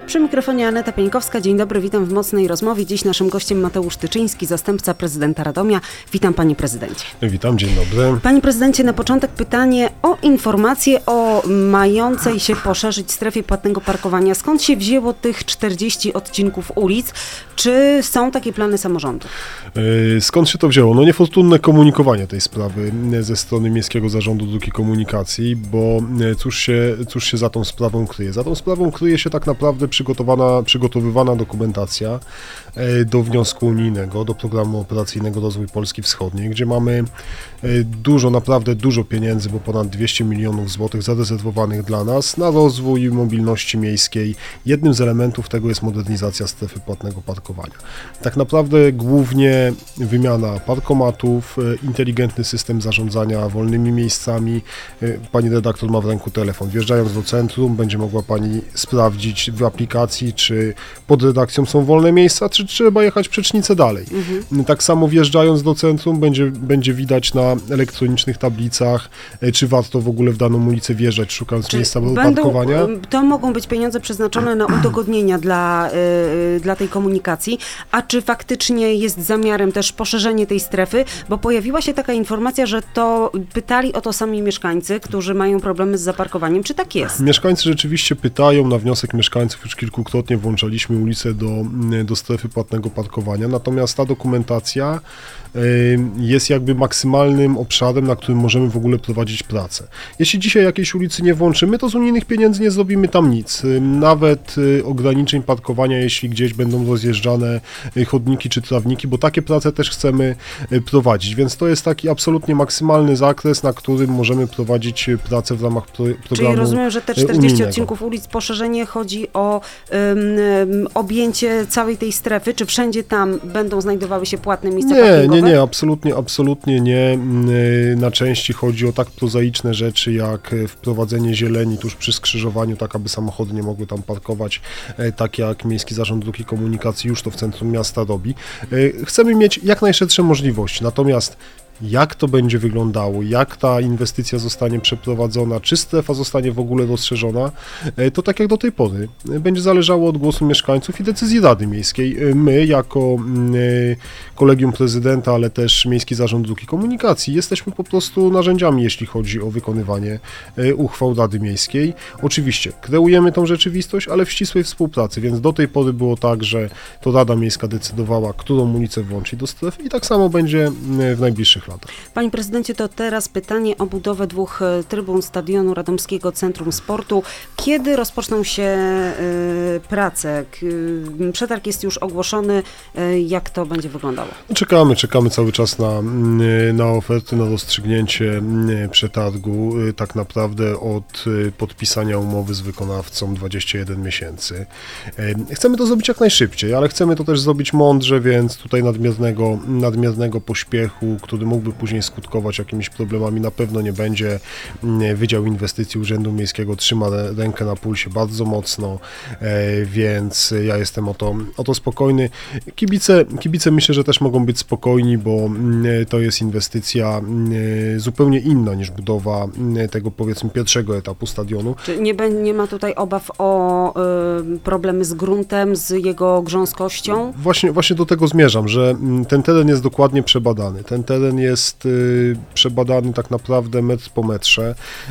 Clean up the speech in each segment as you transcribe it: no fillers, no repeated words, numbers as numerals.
Przy mikrofonie Aneta Pieńkowska. Dzień dobry, witam w Mocnej Rozmowie. Dziś naszym gościem Mateusz Tyczyński, zastępca prezydenta Radomia. Witam, panie prezydencie. Witam, dzień dobry. Panie prezydencie, na początek pytanie o informację o mającej się poszerzyć strefie płatnego parkowania. Skąd się wzięło tych 40 odcinków ulic? Czy są takie plany samorządu? Skąd się to wzięło? No niefortunne komunikowanie tej sprawy ze strony Miejskiego Zarządu Dróg i Komunikacji, bo cóż się za tą sprawą kryje? Za tą sprawą kryje się tak naprawdę przygotowywana dokumentacja do wniosku unijnego, do Programu Operacyjnego Rozwój Polski Wschodniej, gdzie mamy naprawdę dużo pieniędzy, bo ponad 200 milionów złotych zarezerwowanych dla nas na rozwój mobilności miejskiej. Jednym z elementów tego jest modernizacja strefy płatnego parkowania. Tak naprawdę głównie wymiana parkomatów, inteligentny system zarządzania wolnymi miejscami. Pani redaktor ma w ręku telefon. Wjeżdżając do centrum, będzie mogła pani sprawdzić w aplikacji, czy pod redakcją są wolne miejsca, czy trzeba jechać przecznicę dalej. Tak samo wjeżdżając do centrum będzie widać na elektronicznych tablicach, czy warto w ogóle w daną ulicę wjeżdżać, szukając miejsca do parkowania. To mogą być pieniądze przeznaczone na udogodnienia dla tej komunikacji, a czy faktycznie jest zamiarem też poszerzenie tej strefy, bo pojawiła się taka informacja, że to pytali o to sami mieszkańcy, którzy mają problemy z zaparkowaniem. Czy tak jest? Mieszkańcy rzeczywiście pytają, na wniosek mieszkańców już kilkukrotnie włączaliśmy ulicę do strefy płatnego parkowania, natomiast ta dokumentacja jest jakby maksymalnym obszarem, na którym możemy w ogóle prowadzić pracę. Jeśli dzisiaj jakiejś ulicy nie włączymy, to z unijnych pieniędzy nie zrobimy tam nic. Nawet ograniczeń parkowania, jeśli gdzieś będą rozjeżdżane chodniki czy trawniki, bo takie prace też chcemy prowadzić, więc to jest taki absolutnie maksymalny zakres, na którym możemy prowadzić pracę w ramach programu. Czyli rozumiem, że te 40 unijnego. odcinków ulic, poszerzenie chodzi o objęcie całej tej strefy, czy wszędzie tam będą znajdowały się płatne miejsca parkingowe? Nie, absolutnie nie. Na części chodzi o tak prozaiczne rzeczy, jak wprowadzenie zieleni tuż przy skrzyżowaniu, tak aby samochody nie mogły tam parkować, tak jak Miejski Zarząd Dróg i Komunikacji już to w centrum miasta robi. Chcemy mieć jak najszersze możliwości, natomiast jak to będzie wyglądało, jak ta inwestycja zostanie przeprowadzona, czy strefa zostanie w ogóle rozszerzona, to tak jak do tej pory będzie zależało od głosu mieszkańców i decyzji Rady Miejskiej. My jako Kolegium Prezydenta, ale też Miejski Zarząd Dróg i Komunikacji jesteśmy po prostu narzędziami, jeśli chodzi o wykonywanie uchwał Rady Miejskiej. Oczywiście kreujemy tą rzeczywistość, ale w ścisłej współpracy, więc do tej pory było tak, że to Rada Miejska decydowała, którą ulicę włączyć do strefy i tak samo będzie w najbliższych latach. Panie prezydencie, to teraz pytanie o budowę 2 trybun stadionu Radomskiego Centrum Sportu. Kiedy rozpoczną się prace? Przetarg jest już ogłoszony. Jak to będzie wyglądało? Czekamy cały czas na oferty, na rozstrzygnięcie przetargu. Tak naprawdę od podpisania umowy z wykonawcą 21 miesięcy. Chcemy to zrobić jak najszybciej, ale chcemy to też zrobić mądrze, więc tutaj nadmiernego pośpiechu, który mógłby później skutkować jakimiś problemami, na pewno nie będzie. Wydział Inwestycji Urzędu Miejskiego trzyma rękę na pulsie bardzo mocno, więc ja jestem o to spokojny. Kibice myślę, że też mogą być spokojni, bo to jest inwestycja zupełnie inna niż budowa tego, powiedzmy, pierwszego etapu stadionu. Czy nie ma tutaj obaw o problemy z gruntem, z jego grząskością? Właśnie do tego zmierzam, że ten teren jest dokładnie przebadany. Ten teren jest przebadany tak naprawdę metr po metrze.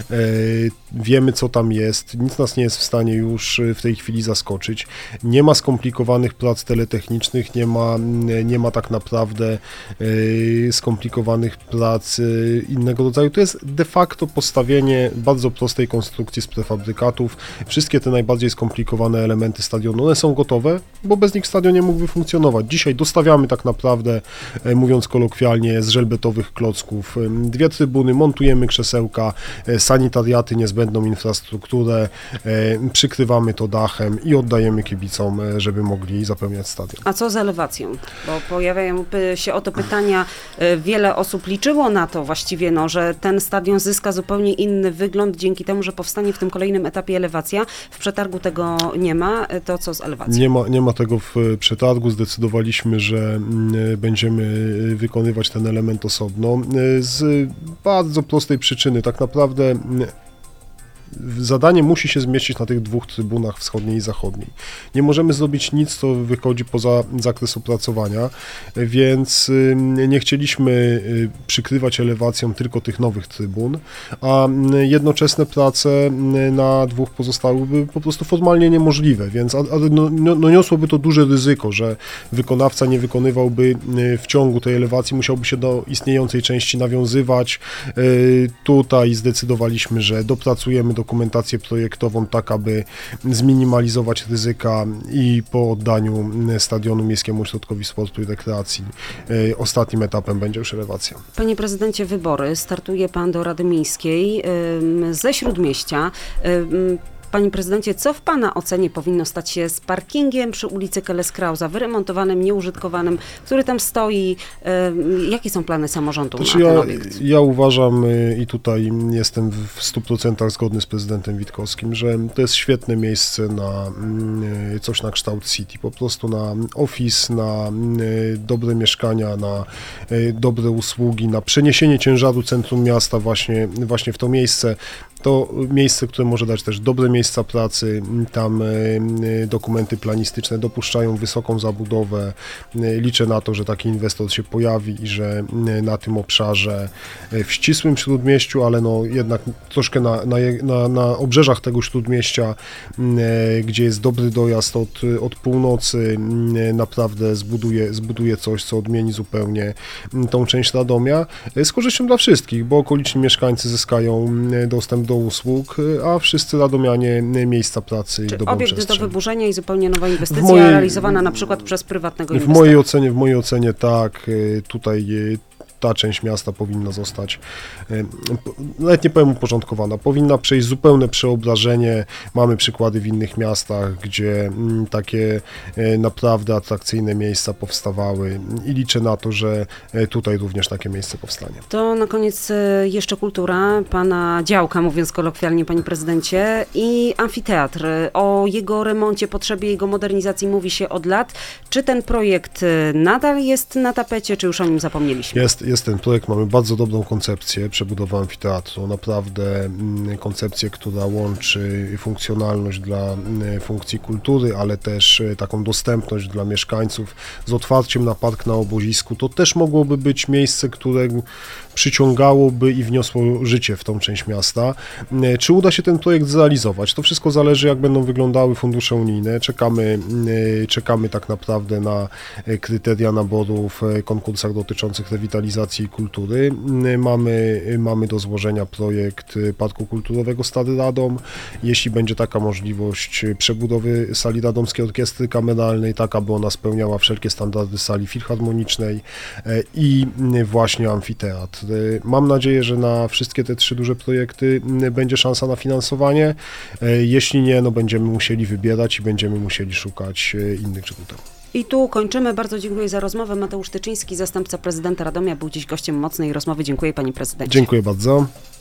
Wiemy, co tam jest. Nic nas nie jest w stanie już w tej chwili zaskoczyć. Nie ma skomplikowanych prac teletechnicznych, nie ma tak naprawdę skomplikowanych prac innego rodzaju. To jest de facto postawienie bardzo prostej konstrukcji z prefabrykatów. Wszystkie te najbardziej skomplikowane elementy stadionu, one są gotowe, bo bez nich stadion nie mógłby funkcjonować. Dzisiaj dostawiamy tak naprawdę, mówiąc kolokwialnie, z żelbetowych klocków 2 trybuny, montujemy krzesełka, sanitariaty, niezbędną infrastrukturę, przykrywamy to dachem i oddajemy kibicom, żeby mogli zapełniać stadion. A co z elewacją? Bo pojawiają się o to pytania. Wiele osób liczyło na to właściwie, że ten stadion zyska zupełnie inny wygląd dzięki temu, że powstanie w tym kolejnym etapie elewacja. W przetargu tego nie ma. To co z elewacją? Nie ma tego w przetargu. Zdecydowaliśmy, że będziemy wykonywać ten element osobno z bardzo prostej przyczyny. Tak naprawdę zadanie musi się zmieścić na tych dwóch trybunach wschodniej i zachodniej. Nie możemy zrobić nic, co wychodzi poza zakres opracowania, więc nie chcieliśmy przykrywać elewacją tylko tych nowych trybun, a jednoczesne prace na dwóch pozostałych były po prostu formalnie niemożliwe, więc niosłoby to duże ryzyko, że wykonawca nie wykonywałby w ciągu tej elewacji, musiałby się do istniejącej części nawiązywać. Tutaj zdecydowaliśmy, że dopracujemy dokumentację projektową tak, aby zminimalizować ryzyka i po oddaniu stadionu Miejskiemu Ośrodkowi Sportu i Rekreacji ostatnim etapem będzie już elewacja. Panie prezydencie, wybory. Startuje pan do Rady Miejskiej ze Śródmieścia. Panie prezydencie, co w pana ocenie powinno stać się z parkingiem przy ulicy Keleskrauza, wyremontowanym, nieużytkowanym, który tam stoi? Jakie są plany samorządu na ten obiekt? Ja uważam i tutaj jestem w 100% zgodny z prezydentem Witkowskim, że to jest świetne miejsce na coś na kształt City, po prostu na office, na dobre mieszkania, na dobre usługi, na przeniesienie ciężaru centrum miasta właśnie w to miejsce. To miejsce, które może dać też dobre miejsca pracy, tam dokumenty planistyczne dopuszczają wysoką zabudowę. Liczę na to, że taki inwestor się pojawi i że na tym obszarze w ścisłym Śródmieściu, ale no jednak troszkę na obrzeżach tego Śródmieścia, gdzie jest dobry dojazd od północy, naprawdę zbuduje coś, co odmieni zupełnie tą część Radomia z korzyścią dla wszystkich, bo okoliczni mieszkańcy zyskają dostęp do usług, a wszyscy radomianie miejsca pracy i dobrą obiekt przestrzeń. do wyburzenia i zupełnie nowa inwestycja realizowana na przykład przez prywatnego inwestora. W mojej ocenie tak, tutaj ta część miasta powinna zostać, nawet nie powiem uporządkowana, powinna przejść zupełne przeobrażenie. Mamy przykłady w innych miastach, gdzie takie naprawdę atrakcyjne miejsca powstawały i liczę na to, że tutaj również takie miejsce powstanie. To na koniec jeszcze kultura, pana działka, mówiąc kolokwialnie, panie prezydencie, i amfiteatr. O jego remoncie, potrzebie jego modernizacji mówi się od lat. Czy ten projekt nadal jest na tapecie, czy już o nim zapomnieliśmy? Jest ten projekt, mamy bardzo dobrą koncepcję przebudowy amfiteatru, naprawdę koncepcję, która łączy funkcjonalność dla funkcji kultury, ale też taką dostępność dla mieszkańców z otwarciem na park na Obozisku. To też mogłoby być miejsce, które przyciągałoby i wniosło życie w tą część miasta. Czy uda się ten projekt zrealizować? To wszystko zależy, jak będą wyglądały fundusze unijne. Czekamy tak naprawdę na kryteria naboru w konkursach dotyczących rewitalizacji i kultury. Mamy do złożenia projekt Parku Kulturowego Stary Radom. Jeśli będzie taka możliwość przebudowy sali Radomskiej Orkiestry Kameralnej, tak aby ona spełniała wszelkie standardy sali filharmonicznej i właśnie amfiteatr. Mam nadzieję, że na wszystkie te trzy duże projekty będzie szansa na finansowanie. Jeśli nie, no będziemy musieli wybierać i będziemy musieli szukać innych źródeł. I tu kończymy. Bardzo dziękuję za rozmowę. Mateusz Tyczyński, zastępca prezydenta Radomia, był dziś gościem Mocnej Rozmowy. Dziękuję, panie prezydencie. Dziękuję bardzo.